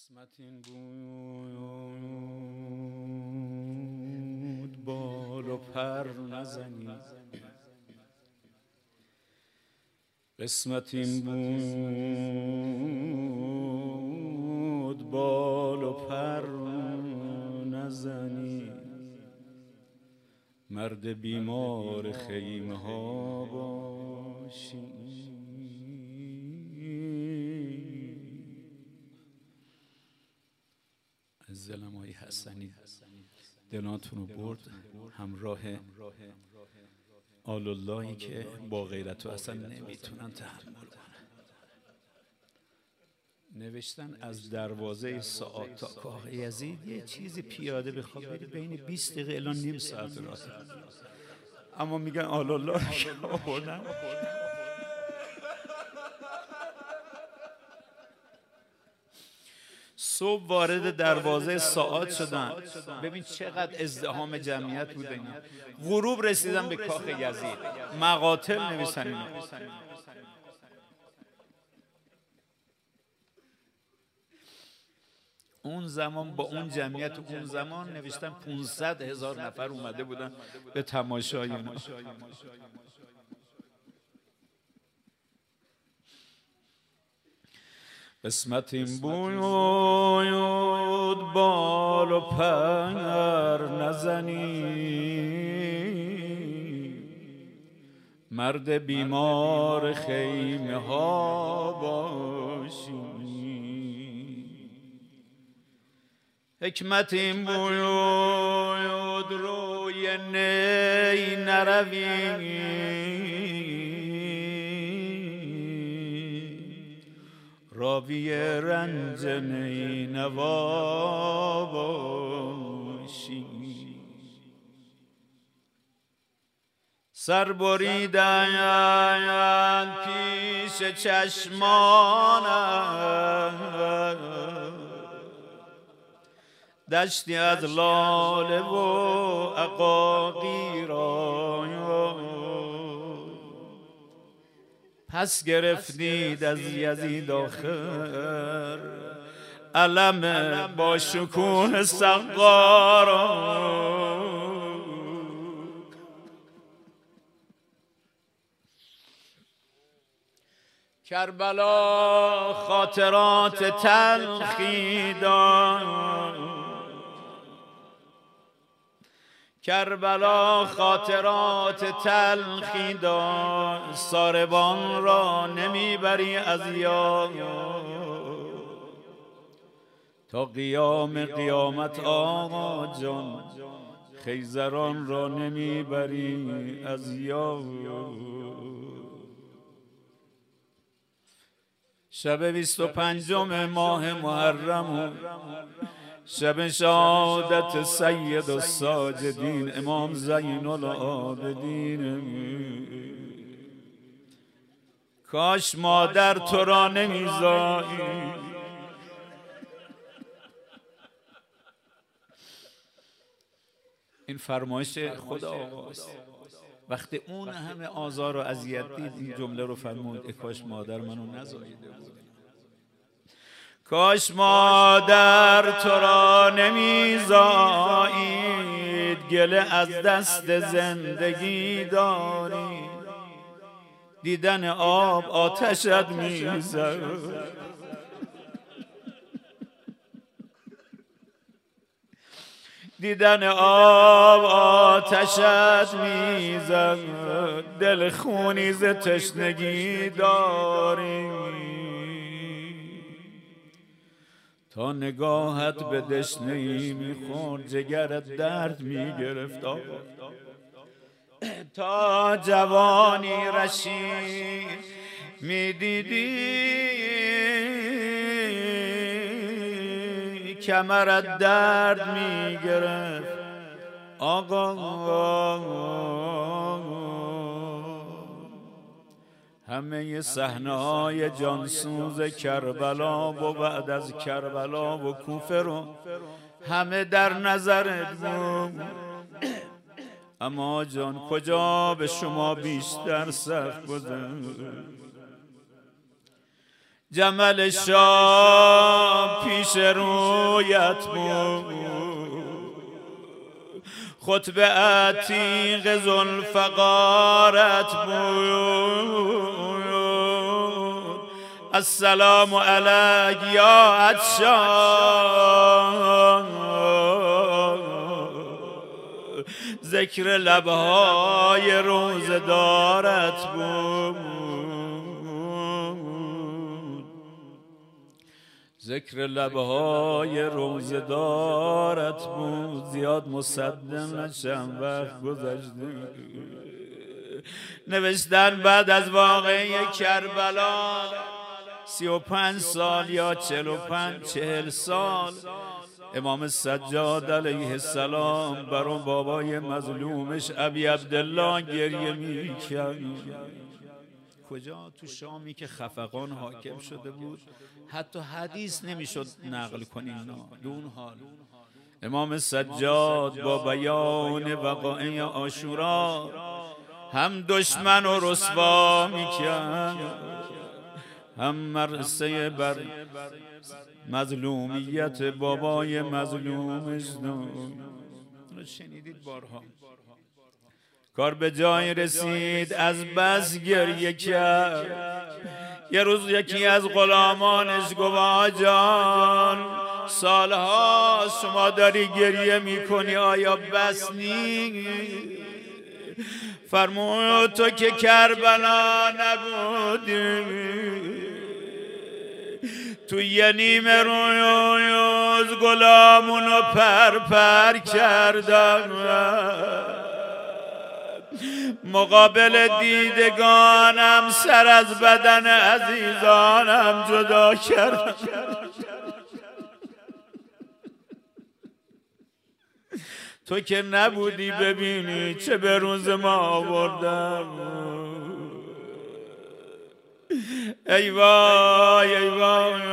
قسمت این بود بال و پر نزنی، قسمت این بود بال و پر نزنی، مرد بیمار خیمه ها باشی. از ظلمای حسنی دلاتون رو برد همراه آلاللهی که با غیرت و اصلا نمیتونن تحمل کنن. نوشتن از دروازه ساعت تا کاخ یزید یه چیزی پیاده بخواد بری بین 20 دقیقه الا نیم ساعت راه، اما میگن آلالله رو آوردن. صبح وارد دروازه ساعت شدن، ببین چقدر ازدحام جمعیت بوده اینا. غروب رسیدن به کاخ یزید، مقاتل نویسن اینا. اون زمان با اون جمعیت اون زمان نوشتن 500,000 نفر اومده بودن به تماشای اینا. قسمت این بود بال و پر نزنی، مرد بیمار خیمه ها باشی. حکمت این بود روی نی نروی، راوی رنج نینوا باشی. سر بریدن پیش چشمانم، دشتی از لاله و عقاقی را پس گرفتید از یزید آخر، علم با شکوه سقارا. کربلا خاطرات تلخی دار، کربلا خاطرات تلخی دار، ساربان را نمیبری از یاد، تا قیام قیامت آقا جان خیزران را نمیبری از یاد. شب 25 ماه محرم، شب شهادت سید الساجدین امام زین العابدین. کاش مادر تو را نمیزایی، این فرمایش خدا آقاست. وقتی اون همه آزار و اذیت دید این جمله رو فرمود: کاش مادر منو نزاییده بود. کاش مادر تو را نمیزایید، گله از دست زندگی داری، دیدن آب آتشت میزد، دیدن آب آتشت میزد، دل خونی ز تشنگی داری، تا نگاهت به دشنه‌ای میخورد جگرت درد میگرفت. تا جوانی رشید میدیدی کمرت درد میگرفت. آقا همه صحنه‌های جانسوز کربلا و بعد از کربلا و کوفه رو همه در نظرت بود، اما جان کجا به شما بیشتر سخت گذشت. جمل شاه پیش رویت بود، خطبه عتیق ذوالفقارت بود. السلام علیک یا عطشان، ذکر لبهای روزه دارت بود، ذکر لبهای روزه دارت بود. زیاد مصدق نشم، وقت گذشته. نوشتن بعد از واقعه کربلا 35 سال یا 40 سال امام سجاد علیه السلام بر اون بابای مظلومش ابی عبدالله گریه میکرد. کجا؟ تو شامی که خفقان حاکم شده بود، حتی حدیث نمیشد نقل کنیم. دون حال امام سجاد با بیان وقایع عاشورا هم دشمن و رسوا میکرد، هم مرسه بر مظلومیت بابای مظلومش. شنیدید بارها. کار به جای رسید، از بس گریه کرد. یه روز یکی از غلامانش گفت آقا جان، سالها شما داری گریه میکنی، آیا بس نیست؟ فرمود تو که کربلا نبودی، تو یه نیمه روز غلامونو پر کردم، مقابل دیدگانم سر از بدن عزیزانم جدا کردم. تو که نبودی ببینی چه به روز ما آوردم. ای وای ای وای.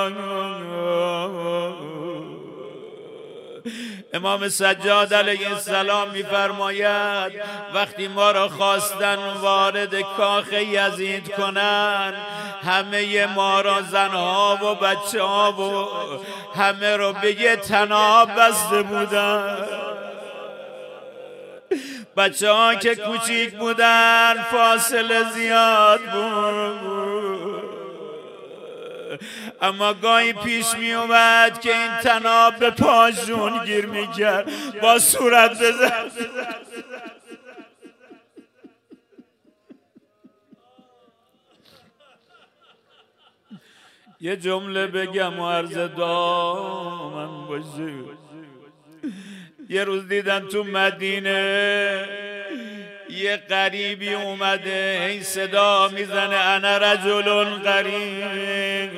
امام سجاد علیه السلام میفرماید وقتی ما را خواستن وارد کاخ یزید کنن، همه ما را، زنها و بچه ها و همه را به یه طناب بسته بودن. بچه ها که کوچیک بودن فاصله زیاد بود، اما گاهی پیش می اومد که این طناب به پاشون گیر می کرد، با صورت بزن. یه جمله بگم و عرض دامن باشه. یه روز دیدن تو مدینه یه غریبی اومده، هی صدا میزنه انا رجل غریب،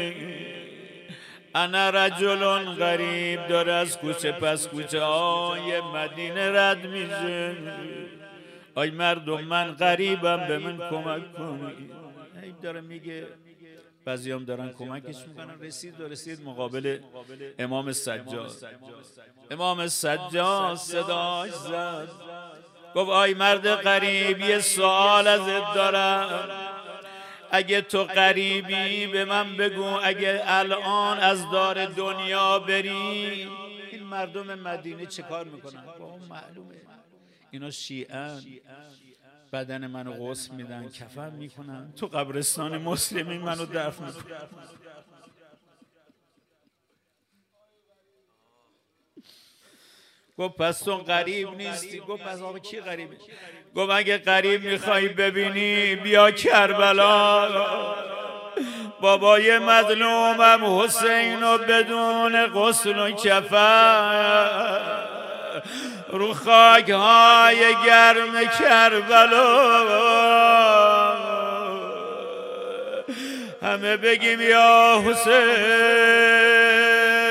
انا رجل غریب. داره از کوچه پس کوچه های مدینه رد میشه. آی مردم، من غریبم، به من کمک کنید. هی داره میگه، بعضیام دارن کمکش میکنن. رسید مقابل امام سجاد. امام سجاد صداش زد، گفت آی مرد غریب، یه سوال ازت دارم. اگه تو غریبی به من بگو، اگه الان از دار دنیا بری، این مردم مدینه چه کار میکنن؟ با اون معلومه اینا شیعن، بدن منو غسل میدن، کفن میکنن، تو قبرستان مسلمین منو دفن میکنن. گفت پس تو غریب نیستی. گفت پس آقا کی غریبه؟ گفت اگه غریب میخوای ببینی بیا کربلا، بابای مظلومم حسین و بدون غسل و کفن رو خاک های گرم کربلا همه بگیم یا حسین.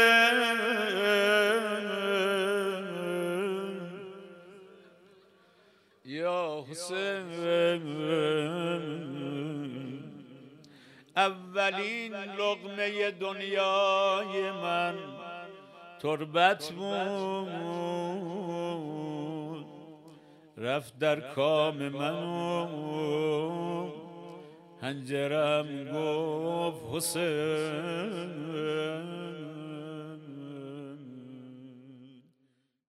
یا حسین، اولین لقمه دنیای من تربت بود، رفت در کام منو حنجرم گفت حسین.